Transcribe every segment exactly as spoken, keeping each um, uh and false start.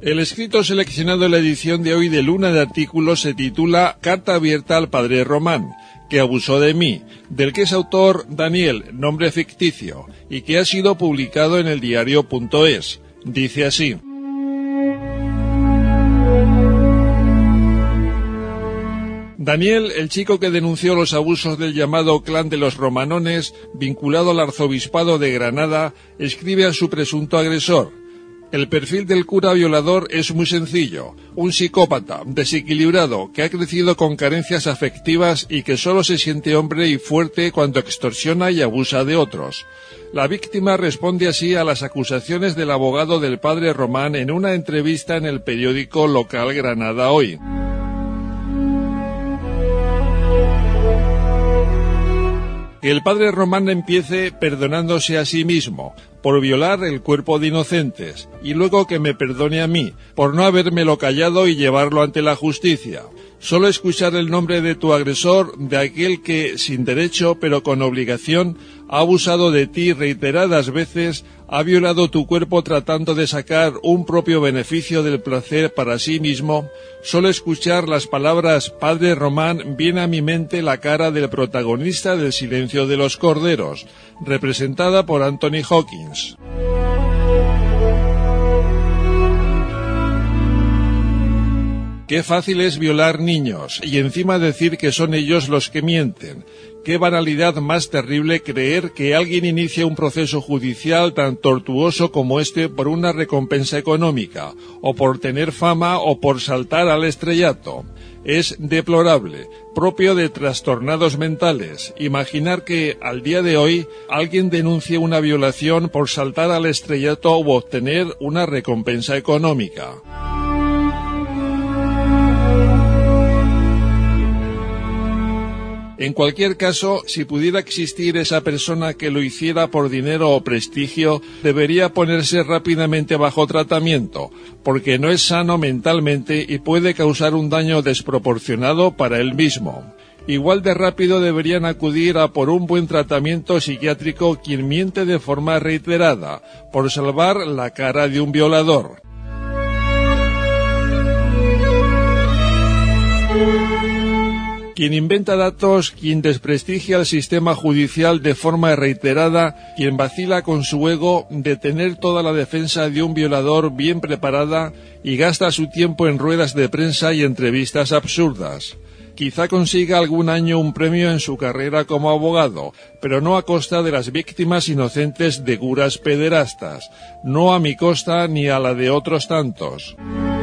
El escrito seleccionado en la edición de hoy de Luna de Artículos se titula Carta abierta al padre Román, que abusó de mí, del que es autor Daniel, nombre ficticio, y que ha sido publicado en el diario punto es. Dice así: Daniel, el chico que denunció los abusos del llamado clan de los Romanones, vinculado al arzobispado de Granada, escribe a su presunto agresor. El perfil del cura violador es muy sencillo: un psicópata, desequilibrado, que ha crecido con carencias afectivas y que solo se siente hombre y fuerte cuando extorsiona y abusa de otros. La víctima responde así a las acusaciones del abogado del padre Román en una entrevista en el periódico local Granada Hoy. Que el padre Román empiece perdonándose a sí mismo por violar el cuerpo de inocentes, y luego que me perdone a mí por no habérmelo callado y llevarlo ante la justicia. Solo escuchar el nombre de tu agresor, de aquel que, sin derecho pero con obligación, ha abusado de ti reiteradas veces, ha violado tu cuerpo tratando de sacar un propio beneficio del placer para sí mismo. Solo escuchar las palabras Padre Román viene a mi mente la cara del protagonista del Silencio de los Corderos, representada por Anthony Hawkins. Qué fácil es violar niños, y encima decir que son ellos los que mienten. Qué banalidad más terrible creer que alguien inicia un proceso judicial tan tortuoso como este por una recompensa económica, o por tener fama, o por saltar al estrellato. Es deplorable, propio de trastornados mentales, imaginar que, al día de hoy, alguien denuncie una violación por saltar al estrellato u obtener una recompensa económica. En cualquier caso, si pudiera existir esa persona que lo hiciera por dinero o prestigio, debería ponerse rápidamente bajo tratamiento, porque no es sano mentalmente y puede causar un daño desproporcionado para él mismo. Igual de rápido deberían acudir a por un buen tratamiento psiquiátrico quien miente de forma reiterada, por salvar la cara de un violador. Quien inventa datos, quien desprestigia al sistema judicial de forma reiterada, quien vacila con su ego de tener toda la defensa de un violador bien preparada y gasta su tiempo en ruedas de prensa y entrevistas absurdas. Quizá consiga algún año un premio en su carrera como abogado, pero no a costa de las víctimas inocentes de curas pederastas, no a mi costa ni a la de otros tantos.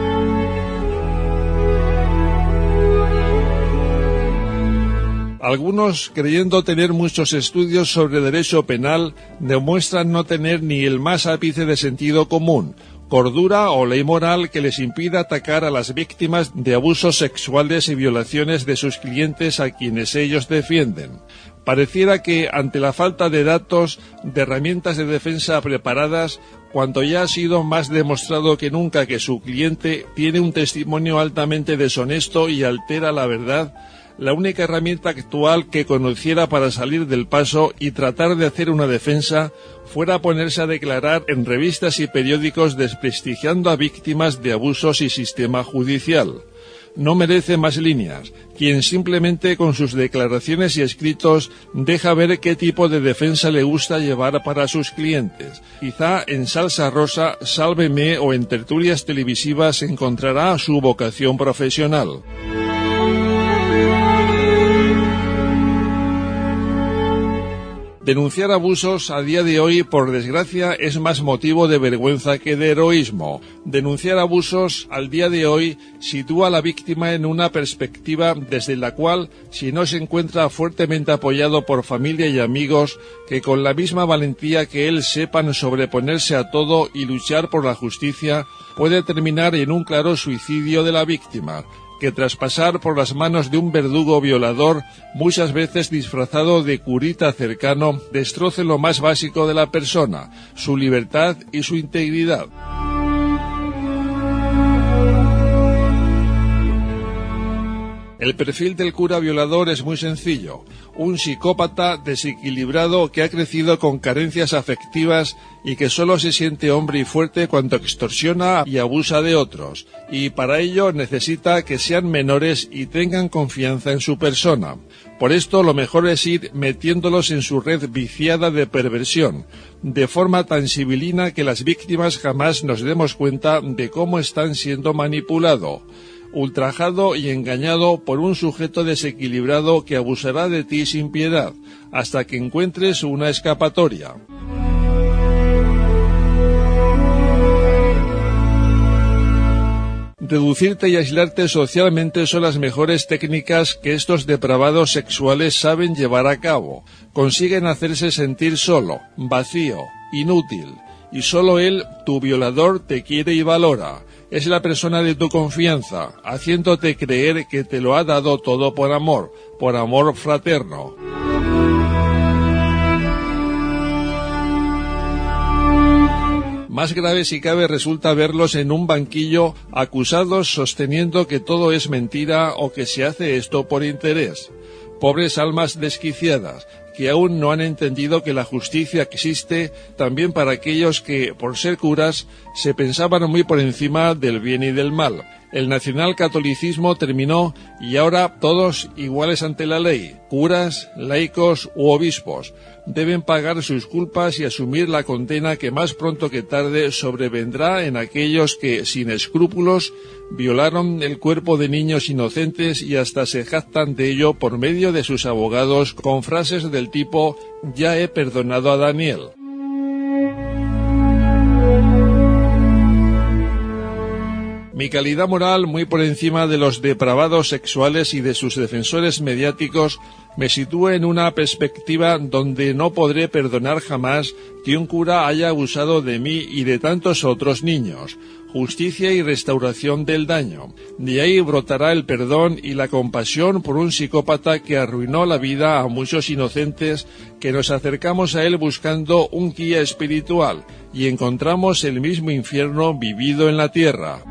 Algunos, creyendo tener muchos estudios sobre derecho penal, demuestran no tener ni el más ápice de sentido común, cordura o ley moral que les impida atacar a las víctimas de abusos sexuales y violaciones de sus clientes a quienes ellos defienden. Pareciera que, ante la falta de datos, de herramientas de defensa preparadas, cuando ya ha sido más demostrado que nunca que su cliente tiene un testimonio altamente deshonesto y altera la verdad, la única herramienta actual que conociera para salir del paso y tratar de hacer una defensa fuera ponerse a declarar en revistas y periódicos desprestigiando a víctimas de abusos y sistema judicial. No merece más líneas, quien simplemente con sus declaraciones y escritos deja ver qué tipo de defensa le gusta llevar para sus clientes. Quizá en Salsa Rosa, Sálveme o en tertulias televisivas encontrará su vocación profesional. Denunciar abusos a día de hoy, por desgracia, es más motivo de vergüenza que de heroísmo. Denunciar abusos al día de hoy sitúa a la víctima en una perspectiva desde la cual, si no se encuentra fuertemente apoyado por familia y amigos, que con la misma valentía que él sepan sobreponerse a todo y luchar por la justicia, puede terminar en un claro suicidio de la víctima, que tras pasar por las manos de un verdugo violador, muchas veces disfrazado de curita cercano, destroce lo más básico de la persona, su libertad y su integridad. El perfil del cura violador es muy sencillo: un psicópata desequilibrado que ha crecido con carencias afectivas y que solo se siente hombre y fuerte cuando extorsiona y abusa de otros, y para ello necesita que sean menores y tengan confianza en su persona. Por esto lo mejor es ir metiéndolos en su red viciada de perversión, de forma tan sibilina que las víctimas jamás nos demos cuenta de cómo están siendo manipulados, ultrajado y engañado por un sujeto desequilibrado que abusará de ti sin piedad, hasta que encuentres una escapatoria. Reducirte y aislarte socialmente son las mejores técnicas que estos depravados sexuales saben llevar a cabo. Consiguen hacerse sentir solo, vacío, inútil, y solo él, tu violador, te quiere y valora. Es la persona de tu confianza, haciéndote creer que te lo ha dado todo por amor, por amor fraterno. Más grave si cabe resulta verlos en un banquillo acusados sosteniendo que todo es mentira o que se hace esto por interés. Pobres almas desquiciadas, que aún no han entendido que la justicia existe también para aquellos que, por ser curas, se pensaban muy por encima del bien y del mal. El nacionalcatolicismo terminó y ahora todos iguales ante la ley, curas, laicos u obispos, deben pagar sus culpas y asumir la condena que más pronto que tarde sobrevendrá en aquellos que, sin escrúpulos, violaron el cuerpo de niños inocentes y hasta se jactan de ello por medio de sus abogados con frases del tipo «ya he perdonado a Daniel». Mi calidad moral, muy por encima de los depravados sexuales y de sus defensores mediáticos, me sitúa en una perspectiva donde no podré perdonar jamás que un cura haya abusado de mí y de tantos otros niños. Justicia y restauración del daño. De ahí brotará el perdón y la compasión por un psicópata que arruinó la vida a muchos inocentes que nos acercamos a él buscando un guía espiritual y encontramos el mismo infierno vivido en la tierra.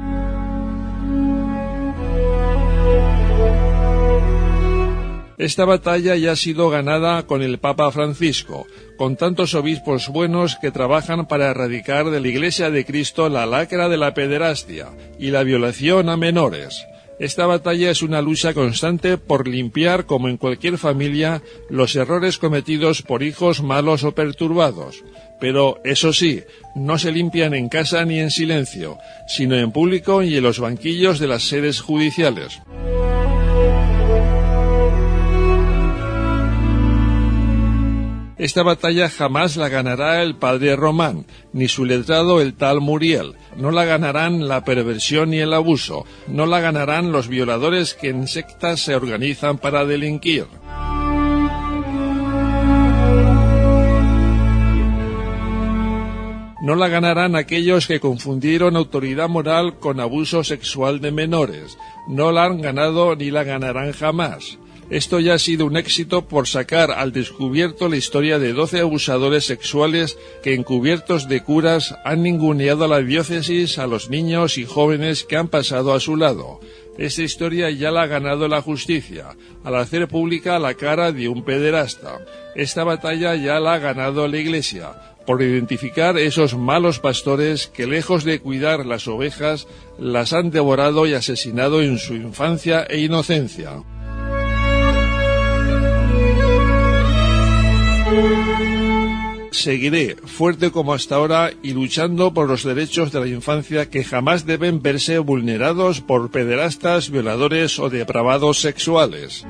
Esta batalla ya ha sido ganada con el Papa Francisco, con tantos obispos buenos que trabajan para erradicar de la Iglesia de Cristo la lacra de la pederastia y la violación a menores. Esta batalla es una lucha constante por limpiar, como en cualquier familia, los errores cometidos por hijos malos o perturbados. Pero, eso sí, no se limpian en casa ni en silencio, sino en público y en los banquillos de las sedes judiciales. Esta batalla jamás la ganará el padre Román, ni su letrado el tal Muriel. No la ganarán la perversión y el abuso. No la ganarán los violadores que en sectas se organizan para delinquir. No la ganarán aquellos que confundieron autoridad moral con abuso sexual de menores. No la han ganado ni la ganarán jamás. Esto ya ha sido un éxito por sacar al descubierto la historia de doce abusadores sexuales que, encubiertos de curas, han ninguneado a la diócesis, a los niños y jóvenes que han pasado a su lado. Esta historia ya la ha ganado la justicia, al hacer pública la cara de un pederasta. Esta batalla ya la ha ganado la Iglesia, por identificar esos malos pastores que, lejos de cuidar las ovejas, las han devorado y asesinado en su infancia e inocencia. Seguiré, fuerte como hasta ahora, y luchando por los derechos de la infancia que jamás deben verse vulnerados por pederastas, violadores o depravados sexuales.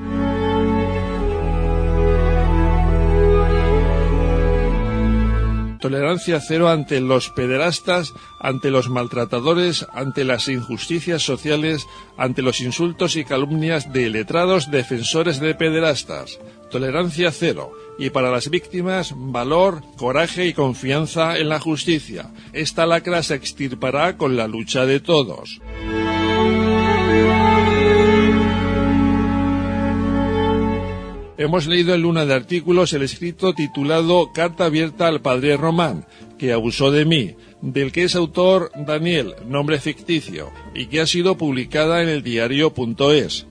Tolerancia cero ante los pederastas, ante los maltratadores, ante las injusticias sociales, ante los insultos y calumnias de letrados defensores de pederastas. Tolerancia cero. Y para las víctimas, valor, coraje y confianza en la justicia. Esta lacra se extirpará con la lucha de todos. Hemos leído en Luna de Artículos el escrito titulado Carta abierta al padre Román, que abusó de mí, del que es autor Daniel, nombre ficticio, y que ha sido publicada en el diario punto es.